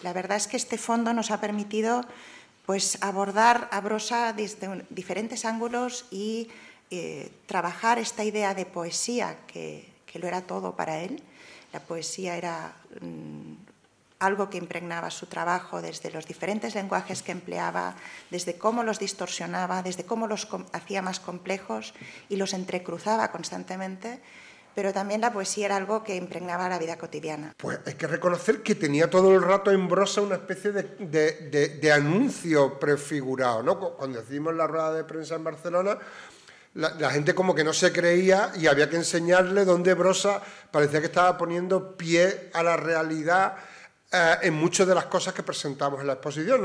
La verdad es que este fondo nos ha permitido pues, abordar a Brossa desde diferentes ángulos y trabajar esta idea de poesía, que lo era todo para él. La poesía era algo que impregnaba su trabajo desde los diferentes lenguajes que empleaba, desde cómo los distorsionaba, desde cómo los hacía más complejos y los entrecruzaba constantemente, pero también la poesía era algo que impregnaba la vida cotidiana. Pues hay que reconocer que tenía todo el rato en Brossa una especie de anuncio prefigurado, ¿no? Cuando hicimos la rueda de prensa en Barcelona, la gente como que no se creía y había que enseñarle dónde Brossa parecía que estaba poniendo pie a la realidad en muchas de las cosas que presentamos en la exposición.